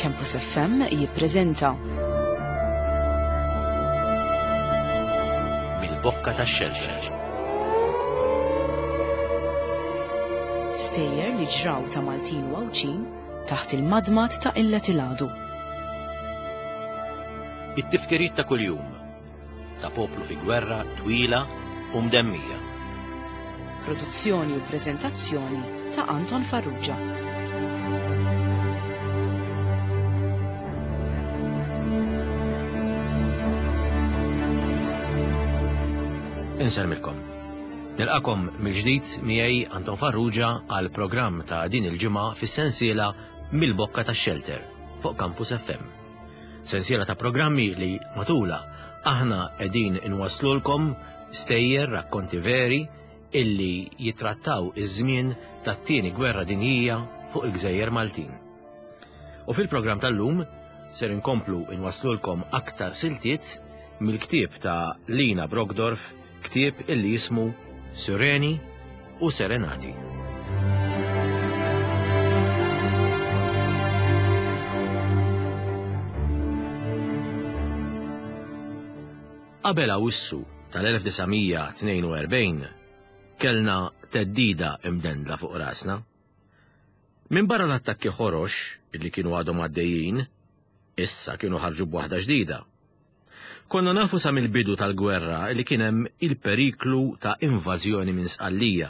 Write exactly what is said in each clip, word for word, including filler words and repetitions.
Campus F M jippreżenta Mill-bokka tax-xelter. Stejjer li ġraw ta' Maltin u Awċin taħt il-madmat ta' Illet il-Għadu. It-tifkiriet ta' kuljum ta' poplu fi gwerra twila u mdemmija. Produzzjoni u preżentazzjoni ta' Anton Farrugia. Inselmilkom. Nilqakom mill-ġdid miegħi Anton Farrugia għal programm ta' din il-ġimgħa fis-sensiela Mill-bokka tax-xelter fuq Campus F M. Sensiela ta' programmi li matula aħna qegħdin inwasslulkom stejjer rakkonti veri illi jitrattaw iż-żmien tat-tieni gwerra dinjija fuq il-Gżejjer Maltin. U fil-programm tal-lum ser inkomplu inwasslulkom aktar siltiet mill-ktieb ta' Lina Brogdorf, ktieb illi jismu Sireni u Serenati. Qabel Awwissu tal-elf tisa' tnejn u erbgħin kellna teddida imdendla fuq rasna. Min barra l-attakki ħorox illi kienu għadhom għaddejjin, issa kienu ħarġu b'waħda ġdida. Konna nafu sa mill-bidu tal-gwerra li kien hemm il-periklu ta' invażjoni minn sqallija.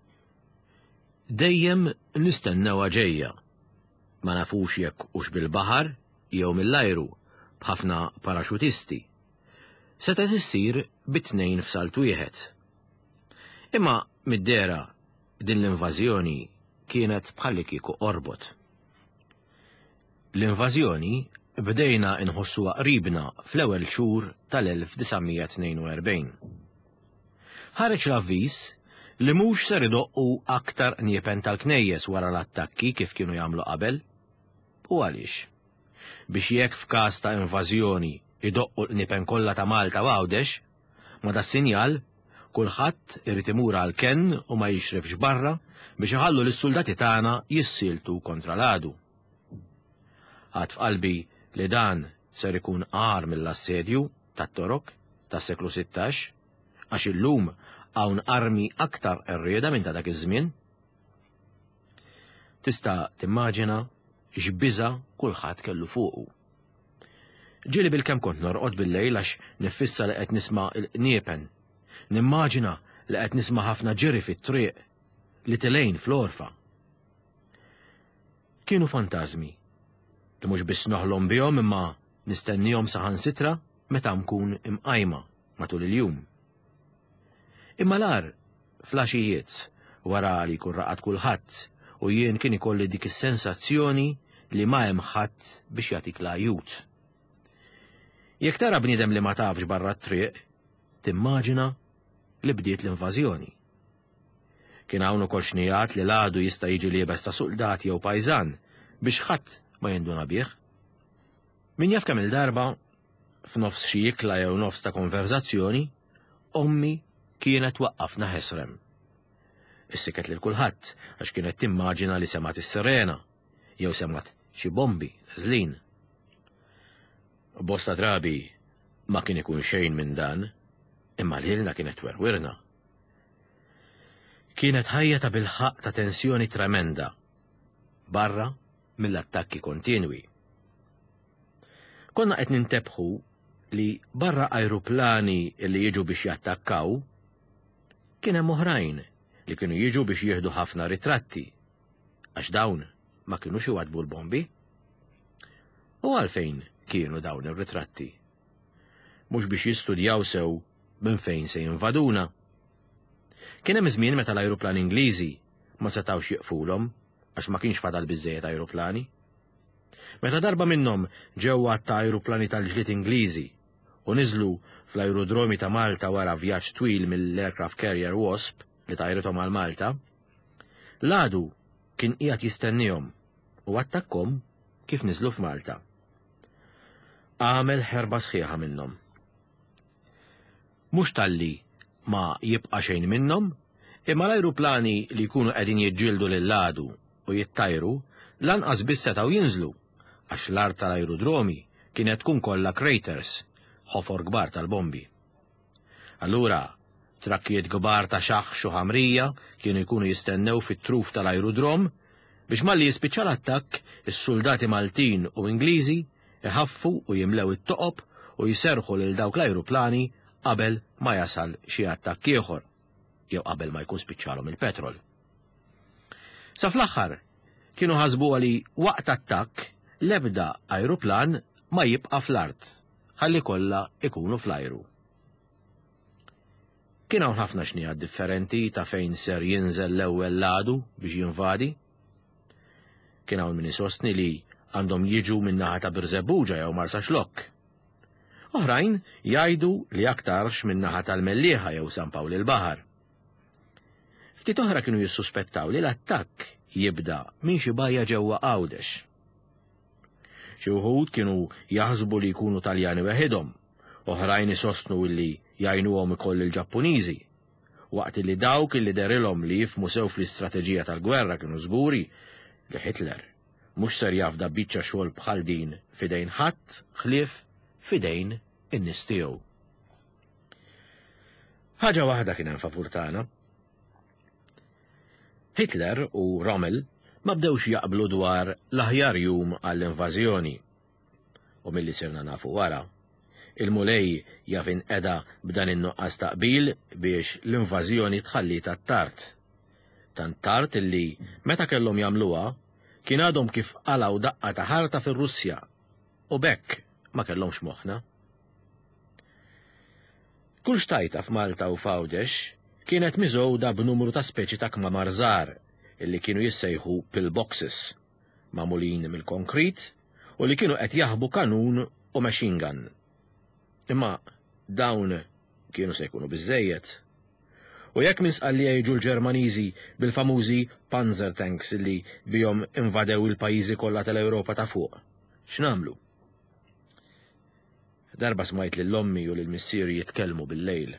Dejjem nistennewha ġejja. Ma nafux jekk hux bil-baħar jew mill-ajru b'ħafna paraxutisti. Seta tissir bit-tnejn f'salt wieħed. Imma mid-dera din l-invażjoni kienet bħalli kieku qorbot. L-invażjoni bdejna inħossuha qribna fl-ewwel xhur tal-elf tisa' tnejn u erbgħin. Ħareġ l-avviż li mhux ser idoqqu aktar njepen tal-knejjes wara l-attakki kif kienu jagħmlu qabel. U għaliex? Biex jekk f'każ ta' invażjoni idoqqu l-njepen kollha ta' Malta u Għawdex, ma da sinjal kulħadd irid imur għal kenn u ma jixrefx barra biex iħallu lis-suldati tagħna jissiltu kontra l-għadu. Ħadd f'qalbi li dan ser ikun għar mill-assedju tat-torok tas-seklu sittax, għax illum hawn armi aktar errieda minn ta' dak iż-żmien. Tista' timmaġina x'biża' kulħadd kellu fuqu. Ġieli bil-kemm kont norqod bil-lejl għax nifissa li qed nisma' l-qniepen. Nimmaġina li qed nisma' ħafna ġiri fit-triq li tilejn fl-orfa. Kienu fantażmi li mhux biss noħlom bihom imma nistennihom saħansitra meta nkun imqajma matul il-jum. Imma l-ar flaxijiet wara li jkun raqat kulħadd u jien kien ikolli dik is-sensazzjoni li ma hemm ħadd biex jagħtik l-għajut. Jekk tara bniedem li ma tafx barra t-triq, timmaġina li bdiet l-invażjoni. Kien hawn ukoll xnijat li l-għadu jista' jiġi liebes ta' suldati jew pajżan biex ħadd ma jinduna bih. Min jaf kemm il-darba f'nofs xi jikla jew nofs ta' konverzazzjoni, ommi kienet waqqafna ħesrem. Issiket lil kulħadd għax kienet timmaġina li semat is-sirena jew semat xi bombi nażlin. Bosta drabi ma kien ikun xejn minn dan, imma lilna kienet werwirna. Kienet ħajja ta' bilħaq ta' tensjoni tremenda barra mill-attakki kontinwi. Konna qed nintebħu li barra ajruplani li jiġu biex jattakkaw, kien hemm oħrajn li kienu jiġu biex jieħdu ħafna ritratti, għax dawn ma kienux iwadbu l-bombi. U għalfejn kienu dawn ir-ritratti? Mhux biex jistudjaw sew minn fejn se jinvaduna. Kien hemm żmien meta l-ajruplani Ingliżi ma setgħux jieqfulhom għax ma kienx fadal biżżejjed ajruplani. Meta darba minnhom ġewwa ta' ajruplani tal-ġlied Ingliżi u niżlu fl-ajrudromi ta' Malta wara vjaġġ twil mill-aircraft carrier Wasp li tajrithom għal Malta, l-għadu kien qiegħed jistennihom u attakkhom kif niżlu f'Malta. Għamel ħerba sħiħa minnhom. Mhux talli ma jibqa' xejn minnhom, imma l-ajruplani li jkunu qegħdin jiġġieldu lil-għadu u jittajru lanqas biss setgħu jinżlu għax l-art tal-ajrudromi kienet tkun kollha craters, ħofor kbar tal-bombi. Allura, trakkijiet kbar ta' xaħx u ħamrija kienu jkunu jistennew fit-truf tal-ajrudrom biex malli jispiċċa l-attakk is-soldati Maltin u Ingliżi iħaffu u jimlew it-toqob u jiserħu lil dawk l-ajruplani qabel ma jasal xi attakk ieħor, jew qabel ma jkun spiċċalhom il-petrol. Sa fl-aħħar kienu ħasbu li waqt attakk l-ebda ajruplan ma jibqa' fl-art, ħalli kollha ikunu fl-ajru. Kien hawn ħafna xnijat differenti ta' fejn ser jinżel l-ewwel ladu biex jinvadi. Kien hawn min isostni li għandhom jiġu min-naħa ta' Birzebbuġa jew Marsa Xlokk. Oħrajn jgħidu li aktarx min-naħa tal-Mellieħa jew San Pawl il-Baħar. Ftit oħra kienu jissuspettaw li l-attakk jibda minn xi bajja ġewwa Għawdex. Xi wħud kienu jaħsbu li jkunu Taljani weħidhom, oħrajn isostnu li jgħinuhom ikoll il-Ġappuniżi, waqt li dawk illi derilhom li jifhmu sew fl-istrateġija tal-gwerra kienu żguri li Hitler mhux ser jafda biċċa xogħol bħal din fidejn ħadd ħlief fidejn in-nies tiegħu. Ħaġa waħda kien hemm favur tagħna. Hitler u Rommel ma bdewx jaqblu dwar l-aħjar jum għall-invażjoni. U milli sirna nafu wara, il-mulej jafin edha b'dan in-nuqqas taqbil biex l-invażjoni tħalli tat-tard. Tant tard illi meta kellhom jagħmluha kien għadhom kif qalaw daqqa ta' ħarta fir-Russja u bekk ma kellhomx moħħna. Kull xtajta f'Malta u f'Għawdex kienet miżgħuda b'numru ta' speċi ta' kmamar żgħar illi kienu jissejħu pillboxes, magħmulin mill-konkrit u li kienu qed jaħbu kanun u machine gun. Imma dawn kienu se jkunu biżżejjed. U jekk misqalli jiġu l-Ġermaniżi bil-famużi Panzer tanks illi bihom invadew il-pajjiżi kollha tal-Ewropa ta' fuq, x'namlu? Darba smajt lil ommi u lil missieri jitkellmu bil-lejl.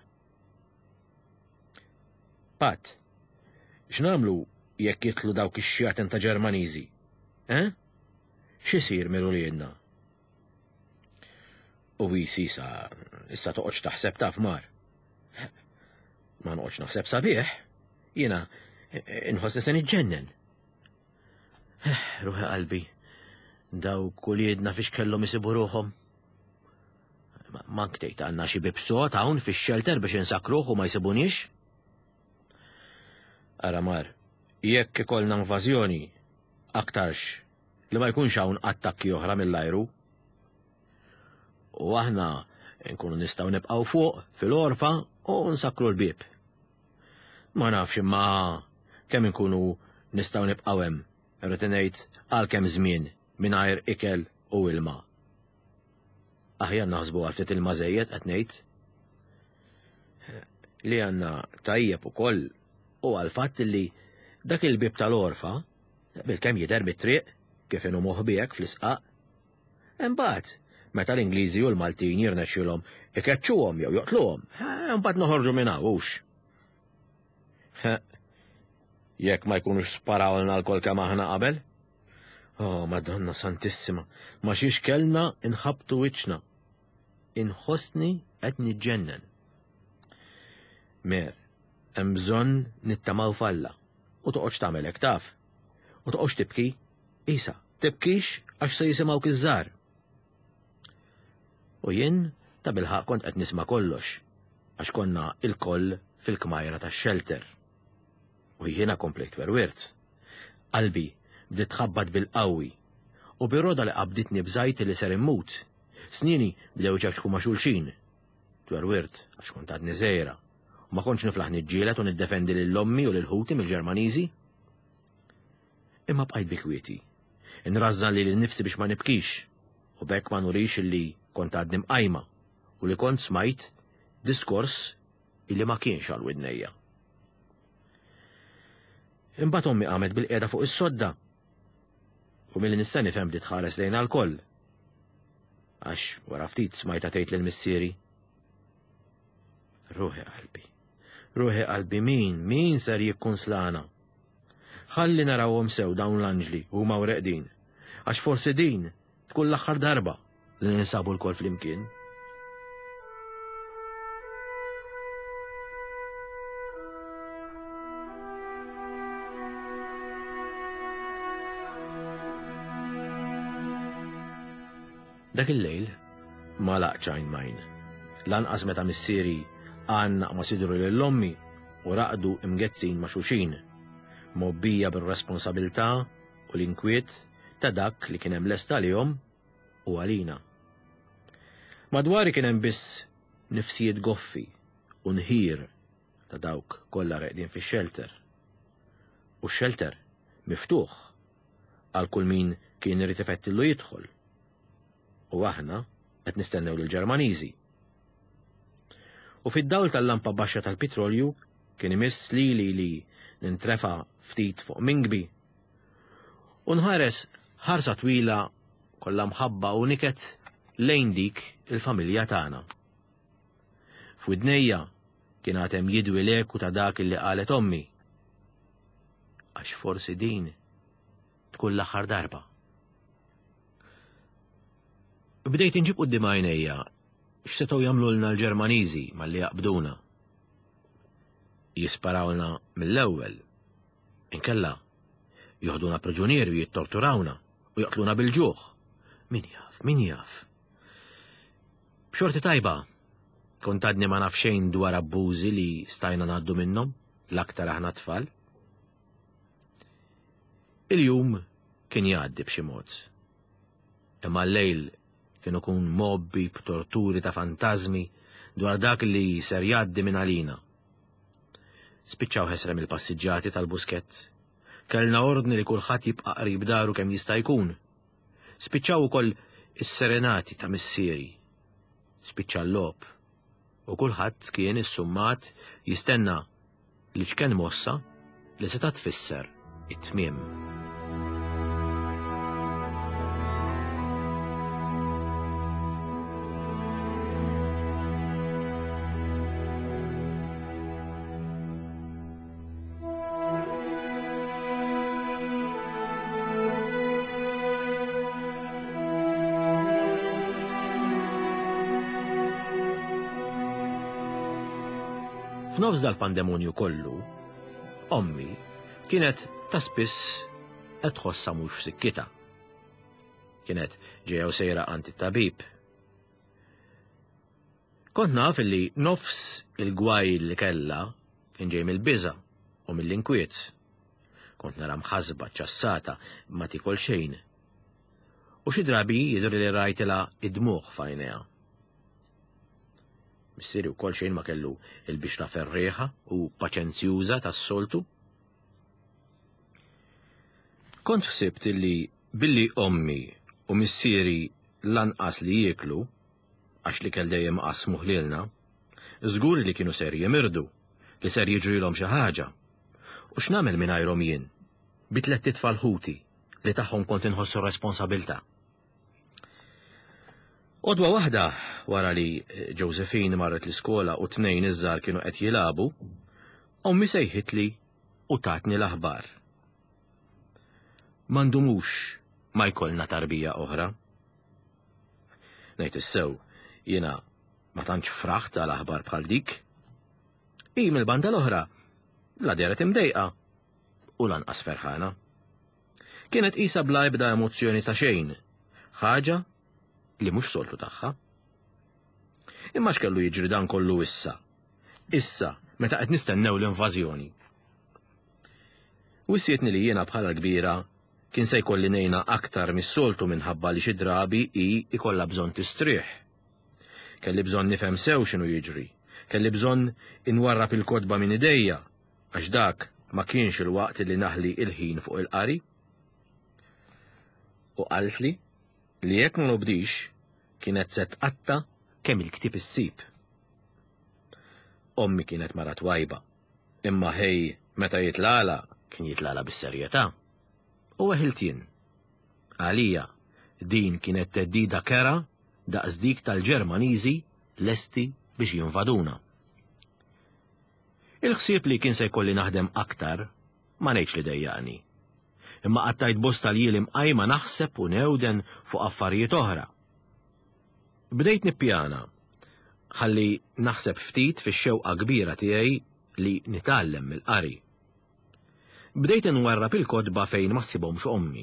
Pat, x'namlu jekk jitlu dawk ix-xjaten ta' Ġermaniżi? Eh? X'isir miru lielna? U sisa, issa toqgħodx taħseb taf mar. Ma noqgħodx naħseb sabiħ, jiena inħoss se niġġennen. Ruħi qalbi, daw kuliedna fiex kellhom isibu ruħhom. Mank tgħid għandna xi bibsot hawn fix-shelter biex insakruh u ma jsibunix? Ara mar, jekk ikollna invażjoni aktarx li ma jkunx hawn attakki oħra mill-ajru, u aħna nkunu nistgħu nibqgħu fuq fil-orfa u nsakru l-bieb. Ma nafx imma kemm inkunu nistgħu nibqgħu hemm, irrid ngħid għalkemm żmien mingħajr ikel u ilma. Aħjar naħsbu għal ftit ilma żejjed qed ngħid. Li għandna tajjeb ukoll u għal fatt li dak il-bieb tal-orfa bil-kemm jidher mit-triq kif inhu moħbiek fl-isqaq. Imbagħad meta l-Ingliżi u l-Maltin jirnexxilhom ikeċċuhom jew joqtluhom, imbagħad noħorġu minn hawnx. Jekk ma jkunux sparawlna l-kol kemm aħna qabel? Oh, Madonna Santissima, ma xiex kellna inħabtu wiċċna. Inħossni qed niġġennen. Mer, hemm bżonn nittamaw falla u toqgħodx tagħmel hekk taf. U toqgħodx tibki, isa, tibkix għax se jisimgħuk iż-żgħar. U jien ta' bilħaq kont qed nisma' kollox, għax konna il-koll fil-kmajra tax-shelter. U jiena komplejt werwirt. Qalbi bdiet tħabbad bil-qawwi u bir-roda li qabditni bżajt li ser immut. Snini bdew ċaċku ma' xulxin. Twerwirt għax kont għadni żgħira u ma kontx niflaħ niġġieled u niddefendi lill-ommi u lil-ħuti mill-Ġermaniżi. Imma bqajt bi kwieti. Inrażżan li l-nifsi biex ma nibkix u bekk ma nurix illi kont għadni mqajma u li kont smajt diskors illi ma kienx għal widnejja. Imbagħad ommi qamet bil-qiegħda fuq is-sodda u milli nista' nifhem bdiet tħares lejn alkoll. Għax wara ftit smajta tgħid lill-missieri. Ruħi qalbi, ruħi qalbi min, min ser jikkunslana. Ħalli narawhom sew dawn l-anġli huma wreqdin, għax forsi din tkun l-aħħar darba li ninsabu l-kol flimkien. Dak il-lejl ma laqċajn majn. Lanqas meta missieri għanna ma sidru lill-ommi u raqdu imgezzin ma' xuxin, mobbija bil-responsabilità u l-inkwiet ta' dak li kien hemm lesta lihom u għalina. Madwari kien hemm biss nifsijiet goffi u nħir ta' dawk kollha reqdin fix-shelter. U x-shelter miftuħ għal kull min kien irid ifettillu jidħol. U aħna qed nistennew lill-Ġermaniżi. U fid-dawl tal-lampa baxxa tal-pitrolju kien imiss lili li nintrefa ftit fuq mingbi u nħares ħarsa twila kollha mħabba u niket lejn dik il-familja tagħna. F'widnejja kien għatem jidwi l-eku ta' dak li qalet ommi. Għax forsi din tkun l-aħħar darba. Bdejt inġib qudiem għajnejja x'setgħu jagħmlulna l-Ġermaniżi malli jaqbduna. Jisparawlna mill-ewwel, inkella joħduna priġunieri u jittorturawna u jaqtluna bil-ġuħ. Min jaf, min jaf. B'xorti tajba, kont għadni ma naf xejn dwar abbużi li stajna ngħaddu minnhom l-aktar aħna tfal. Il-jum kien jgħaddi b'xi mod. Imma l-lejl kienu kun mobbi b'torturi ta' fantażmi dwar dak li ser jgħaddi minn għalina. Spiċċaw ħesrem il-passiġġati tal-buskett. Kellna ordni li kulħadd jibqa' qrib daru kemm jista' jkun. Spiċċaw ukoll is-serenati ta' missieri. Spiċċa l-lob. U kulħadd kien is-summat jistenna li x'kien mossa li seta' tfisser it-tmiem. F'nofs dal-pandemonju kollu, ommi kienet ta' spiss qed tħossha mhux f'sikkitha. Kienet ġejja sejra għand it-tabib. Kont naf li nofs il-gwajl li kellha kien ġej mill-biża' u mill-inkwiet. Kont nara mħasba ċassata ma tikol xejn. U xi drabi jidher li rajtilha id-dmugħ f'għajnejha. Missieri wkoll xejn ma kellu il-bixra ferreħa u paċenzjuża tas-soltu. Kont ħsibt illi billi ommi u missieri lanqas li jieklu, għax li kell dejjem qasmu ħlielna, żgur li kienu ser jimirdu, li ser jiġrilhom xi ħaġa. U x'nagħmel mingħajrhom jien, bi tliet tfal ħuti li tagħhom kont inħossu responsabbiltà. Odwa waħda wara li Josephine marret l-iskola u tnejn iż-żgħar kienu qed jilagħbu, ommi sejħitli u tatni l-aħbar. M'għandumux ma jkollna tarbija oħra. Ngħid issew, jiena ma tantx fraħt għal aħbar bħal dik. Hi mill-banda l-oħra la deret imdejqa u lanqas ferħana. Kienet qisha bla ebda emozzjoni ta' xejn, ħaġa li mhux soltu tagħha. Imma x'kellu jiġri dan kollu issa. Issa, meta qed nistennew l-invażjoni. Wissietni li jiena bħala kbira kien se jkolli ngħinha aktar mis-soltu minħabba li xi drabi hi ikollha bżonn tistrieħ. Kelli bżonn nifhem sew x'inhu jiġri. Kelli bżonn inwarrab il-kotba minn idejja għax dak ma kienx il-waqt li naħli il-ħin fuq il-qari. U qaltli li jekk ma nobdix kienet se tqatta kemm il-ktieb issib. Ommi kienet mara twajba, imma ħej meta jitlala kien jitlala bis-serjetà. U weħilt jien. Għalija din kienet teddida kera daqs dik tal-Ġermaniżi lesti biex jinvaduna. Il-ħsieb li kien se jkolli naħdem aktar ma ngħidx li dejjaqni. imma qattajt bosta li l-imqajma naħseb u newden fuq affarijiet oħra. Bdejt nippjana, ħalli naħseb ftit fix-xewqa kbira tiegħi li nitgħallem mill-qari. Bdejt nwarrab il-kodba fejn ma ssibhomx ommi.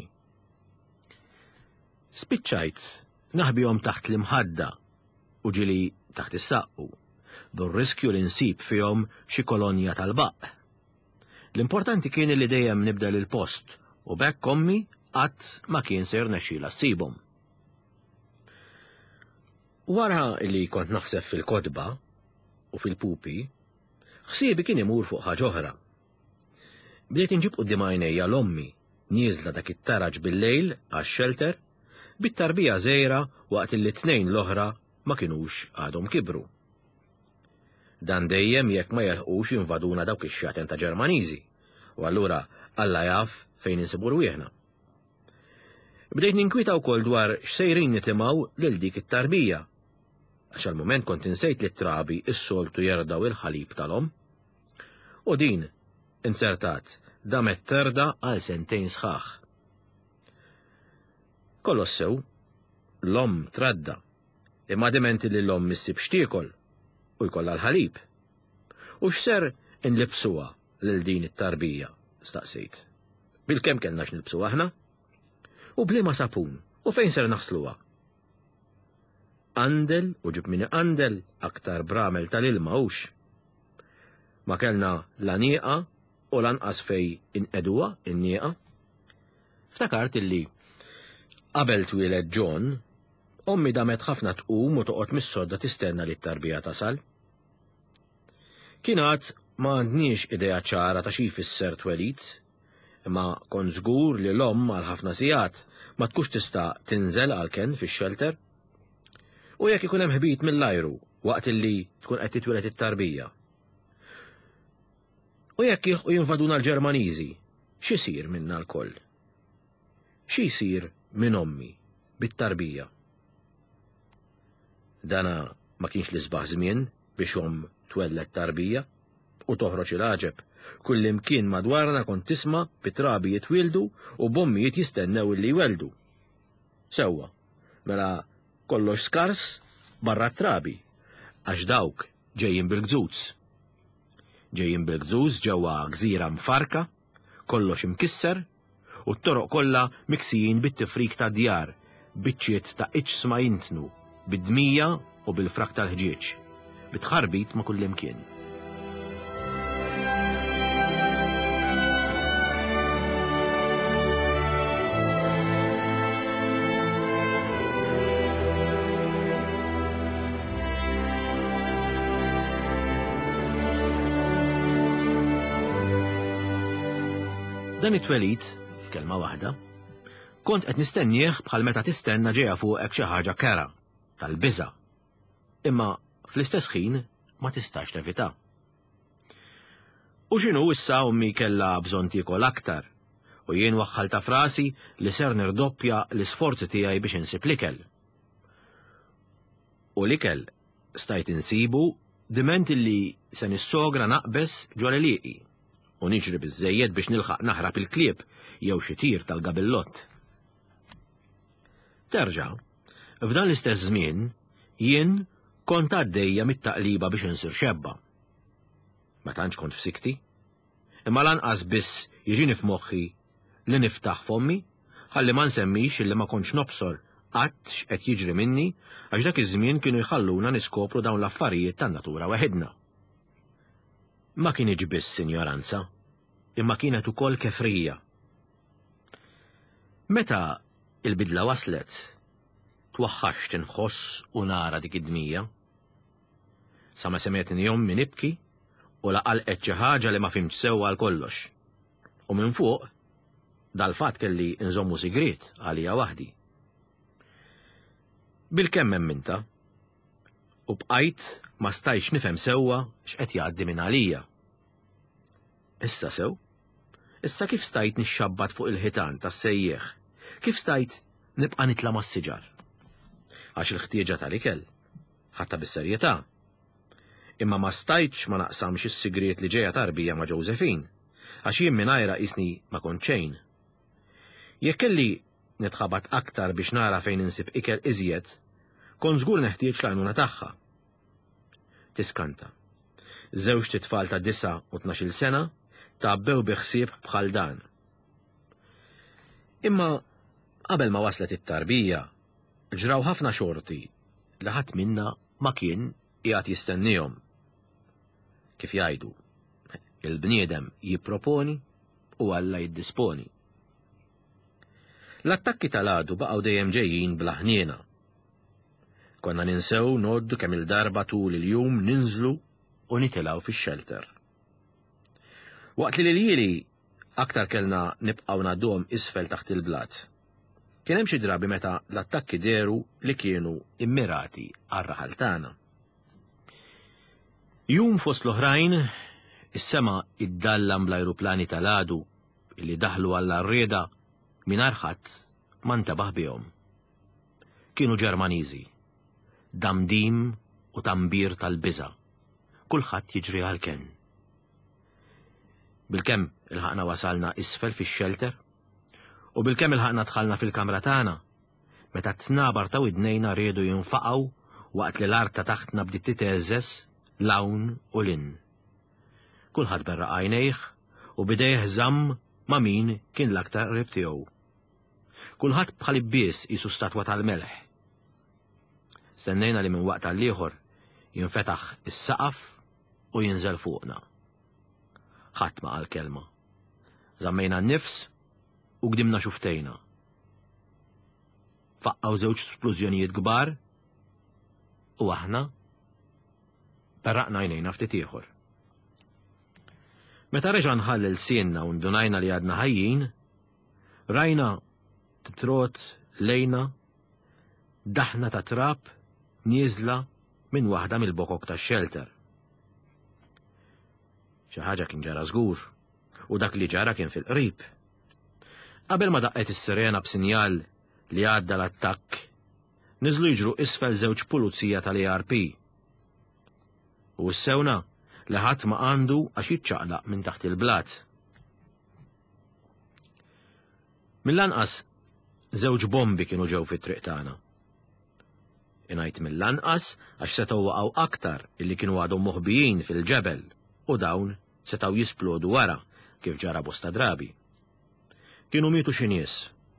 Spiċċajt naħbihom taħt l-imħadda u ġili taħt is-saqqu, dur-riskju li nsib fihom xi kolonja tal-baqq. L-importanti kien li dejjem nibda lil post u bekk ommi qatt ma kien se jirnexxiela ssibhom. Wara li kont naħseb fil-kodba u fil-pupi, ħsiebi kien imur fuq ħaġa oħra. Bdejt inġib quddiem għajnejja l-ommi nieżla dak it-taraġ bil-lejl għax-shelter bit-tarbija żgħira waqt li t-tnejn l-oħra ma kinux għadhom kibru. Dan dejjem jekk ma jelħqux jinvaduna dawk ix-xaten ta' Ġermaniżi, u allura Alla jaf fejn insibu rwieħna. Bdejt ninkwita wkoll dwar x'sejrin nitimgħu lil dik it-tarbija, għax għall-mument kont insejt li t-trabi is-soltu jerdaw il-ħalib tal-om. U din insertat damet terda għal sentejn sħaħ. Kollos sew, l-om tradda, imma dimenti li l-om missib xtiekol u jkollha l-ħalib. U x'ser inlibsuha lil din it-tarbija, staqsejt. Bil-kemm kellna x'nilbsuha aħna? U bliema sapun, u fejn ser naħsluha? Għandel u ġib mini għandel aktar bramel tal-ilma hux. Ma kellna la nieqa u lanqas fej inqeduha in-nieqa. Ftakart illi qabel twieled John, ommi damet ħafna tqum u toqgħod mis-sodda tistenna li t-tarbija tasal. Kien għad ma għandniex idea ċara ta' xi jfisser twelid, imma kont żgur li l-omm għal ħafna sigħat ma tkux tista' tinżel għalkemm fix-shelter. U jekk ikun hemm ħbit mill-ajru waqt illi tkun qed titwieled it-tarbija. U jekk jilħqu jinvaduna l-Ġermaniżi, x'isir minna l-koll? X'i jsir minn ommi bit-tarbija? Dana ma kienx li sbaħ żmien biex omm twellet tarbija u toħroġ il-għaġeb. Kullimkien madwarna kont tisma' bit-trabi jitwildu u bommijiet jistennew illi jweldu. Sewwa, mela kollox skars barra t-trabi, għax dawk ġejjin bil-gżuz. Ġejjin bil-gżuz ġewwa gżira mfarka, kollox imkisser, u t-toroq kollha miksijin bit-tifrik ta' djar, biċċiet ta' iċsma jintnu, bid-dmija u bil-frak tal-ħġieġ, bitħarbit ma' kullimkien. Dan it-twelid, f'kelma waħda, kont qed nistennieh bħal meta tistenna ġejja fuqek xi ħaġa kera, tal-biża', imma fl-istess ħin ma tistax tevita. U x'inhu issa ommi kellha bżonn tiekol aktar, u jien waħħalta frasi li ser nirdoppja l-isforzi tiegħi biex insib l-ikel. U l-ikel stajt insibu diment illi se nissogra naqbes ġol liqi u niġri biżżejjed biex nilħaq naħrab il-klieb jew xi tir tal-gabillott. Terġa', f'dan l-istess żmien jien kont għaddejja mit-taqliba biex insir xebba. Ma tantx kont f'sikti, imma lanqas biss jiġini f'moħħi li niftaħ fommi ħalli ma nsemmix illi ma kontx nobsor qatt x'qed jiġri minni għax dak iż-żmien kienu jħalluna niskopru dawn l-affarijiet tan-natura waħedna. Ma kienx biss injoranza, imma kienet ukoll kefrija. Meta il-bidla waslet, twaħħaxt inħoss u nara dik id-dmija. Sa ma semetni ommi nibki u laqalqet xi ħaġa li ma fimx sewwa għal kollox. U minn fuq, dal-fatt kelli nżommu sigriet għalija waħdi. Bil-kemm emminta, u bqajt ma stajx nifhem sewwa x'qed jgħaddi minn għalija. Issa sew, issa kif stajt nixxabbat fuq il-ħitan tas-sejjeħ, kif stajt nibqa' nitla' mas-siġar. Għax il-ħtieġa tal-ikel ħatta bis-serjetà. Imma ma stajtx ma naqsamx is-sigriet li ġejja tarbija ma' Josephine, għax jien mingħajrha qisni ma kontx xejn. Jekk kelli nitħabat aktar biex nara fejn insib ikel iżjed, kont żgur neħtieġ l-għajnuna tagħha. Tiskanta. Żewġ titfal ta' disa' u tnax-il sena tabbew bi ħsieb bħal dan. Imma qabel ma waslet it-tarbija, ġraw ħafna xorti li ħadd minna ma kien qiegħed jistennihom. Kif jgħidu, il-bniedem jipproponi u Alla jiddisponi. L-attakki tal-għadu baqgħu dejjem ġejjin bla ħniena. Konna ninsew noddu kemm il-darba tul il-jum ninżlu u nitilgħu fix-shelter. Waqt li lili aktar kellna nibqgħu ngħadduhom isfel taħt il-blat. Kien hemm xi drabi meta l-attakki deru li kienu immirati għar-raħal tagħna. Jum fost l-oħrajn, is-sema iddallam bl-ajruplani tal-għadu li daħlu għall-arrieda mingħajr ħadd ma ntabaħ bihom. Kienu Ġermaniżi, damdim u tambir tal-biża', kulħadd jiġri għalken. Bilkemm il-ħaqna wasalna isfel fix-shelter u bilkemm il-ħaqna dħalna fil-kamra tagħna, meta tnabar ta' widnejna riedu jinfaqgħu waqt li l-art ta' taħtna bdiet titeżżes lawn u lin. Kulħadd berra għajnejh u bidejh żamm ma' min kien l-aktar qrib tiegħu. Kulħadd bħal ibbies qisu statwa tal-melħ. Stennejna li minn waqt għall-ieħor jinfetaħ is-saqaf u jinżel fuqna. Ħadd ma qal kelma. Żammejna n-nifs u gdimna xuftejna. Faqqaw żewġ splużjonijiet kbar u aħna perraqna għajnejna ftit ieħor. Meta reġa' nħallel sienna u ndunajna li għadna ħajjin, rajna titrot lejna daħna ta' trab nieżla minn waħda mill-bokok tax-shelter. Xi ħaġa kien ġara żgur u dak li ġara kien fil-qrib. Qabel ma daqqet is-sirena b'sinjal li għadda l-attakk, niżlu jiġru isfel żewġ pulizija tal-A R P. U ssewna li ħadd ma għandu għax jiċċaqlaq minn taħt il-blat. Mill-lanqas żewġ bombi kienu ġew fit-triq tagħna. Ingħid mill-lanqas għax setgħu waqgħu aktar illi kienu għadhom moħbijin fil-ġebel u dawn setgħu jisplodu wara kif ġara bosta drabi. Kienu mietu xi nies.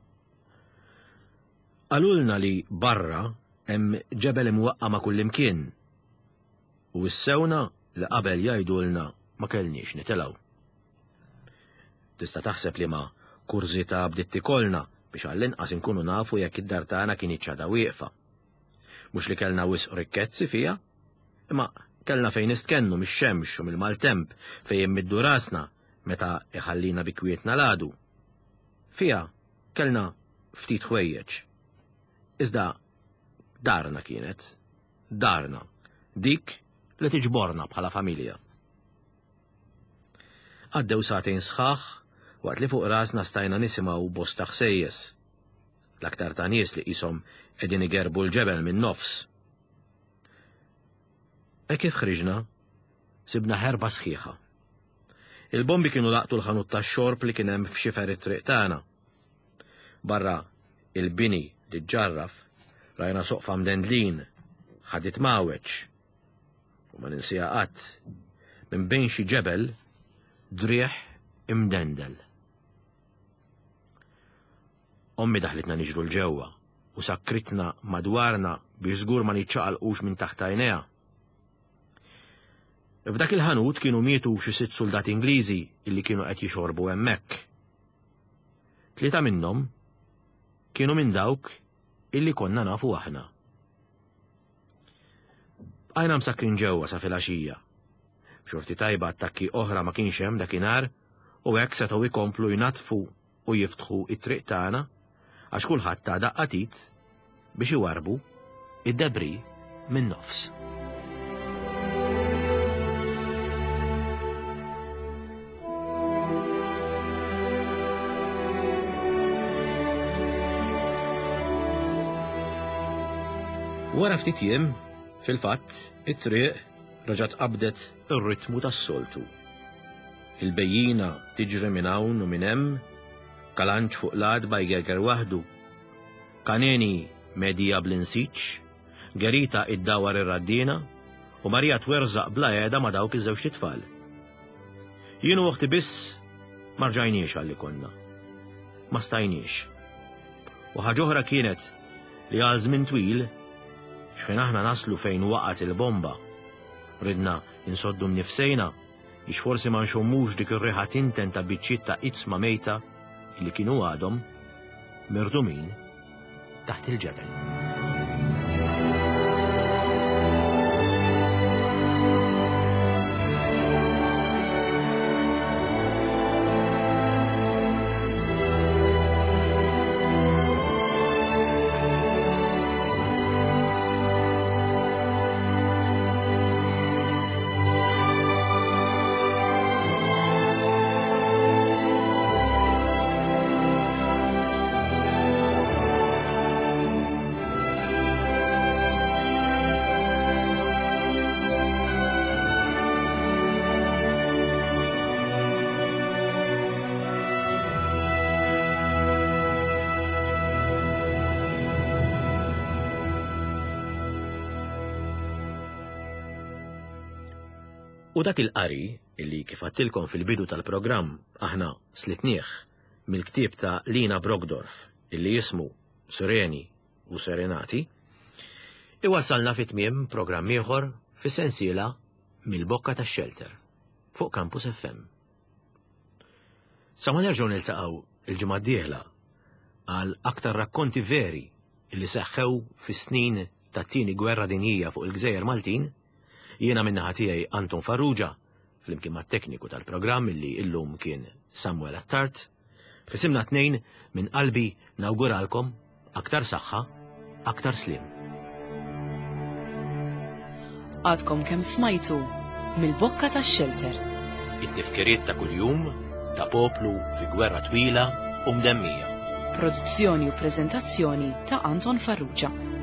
Qalulna li barra hemm ġebel imwaqqa ma' kullimkien u issewna li qabel jgħidulna ma kellniex nitilgħu. Tista' taħseb li ma' kurzita bdiet tikolna biex għall-inqas inkunu nafu jekk id-dar tagħna kien iċċada wieqfa. Mhux li kellna wisq rikkezzi fiha, imma kellna fejn nistkennu mix-xemx u mill-maltemp fejn immiddu rasna meta iħallina bi kwietna l-għadu. Fiha kellna ftit ħwejjeġ. Iżda darna kienet, darna, dik li tiġborna bħala familja. Għaddew sagħtejn sħaħ waqt li fuq rasna stajna nisimgħu bosta ħsejjes. L-aktar ta' nies li qishom qegħdin igerbu l-ġebel minn nofs. E kif ħriġna, sibna ħerba sħiħa. Il-bombi kienu laqtu l-ħanut tax-xorb li kien hemm f'xifer it-triq tagħna. Barra il-bini li ġġarraf rajna soqfa mdendlin, ħadit maweċ. U ma ninsija qatt minn bejn xi ġebel drieħ imdendel. Ommi daħlitna niġru l-ġewwa u sakkritna madwarna biex żgur ma niċċaqalqux minn taħt għajnejha. F'dak il-ħanut kienu mietu xi sitt soldati Ingliżi illi kienu qed jixorbu hemmhekk. Tlieta minnhom kienu minn dawk illi konna nafu aħna. Bqajna msakrin ġewwa sa filgħaxija. B'xorti tajba attakki oħra ma kienx hemm dakinhar u hekk setgħu jkomplu jnatfu u jiftħu it-triq tagħna għax kulħadd ta' daqqatit biex iwarbu id-debri minn nofs. Wara ftit jiem, fil-fatt, it-triq raġat qabdet ir-ritmu tas-soltu. Il-bejjina tiġri minn hawn u minn hemm Kalanċ fuq l-għad bajgerger waħdu, Kaneni medija bl-insiċ, Gerita id-dawar ir-raddina u Marija twerżaq bla qiegħda ma' dawk iż-żewġ tfal. Jien u uħti biss ma rġajniex għalli konna. Ma stajniex. U ħaġa oħra kienet li għal żmien twil x'fejn aħna naslu fejn waqgħet il-bomba. Ridna insoddu mnifsejna biex forsi ma nxommux dik ir-riħa tinten ta' biċċiet ta' itzma mejta li kienu għadhom mirdumin taħt il-ġebel. U dak il-qari, illi kif għattilkom fil-bidu tal-programm aħna slitnieħ mill-ktieb ta' Lina Brogdorf, illi jismu Sereni u Serenati, iwassalna fit-tmiem programm ieħor fis-sensiela mill-Bokka tax-Shelter fuq Campus F M. Sa ma nerġgħu niltaqgħu il-ġimgħa d-dieħla għal aktar rakkonti veri illi seħħew fis-snin tat-tieni gwerra dinjija fuq il-Gżejjer Maltin, jiena min-naħa tiegħi Anton Farrugia, flimkien mat-tekniku tal-programm illi illum kien Samuel Attart, fisimna tnejn minn qalbi nawguralkom aktar saħħa, aktar slim. Għadkom kemm smajtu mill-Bokka tax-Shelter. It-tifkiriet ta' kuljum ta' poplu fi gwerra twila u mdemmija. Produzzjoni u preżentazzjoni ta' Anton Farrugia.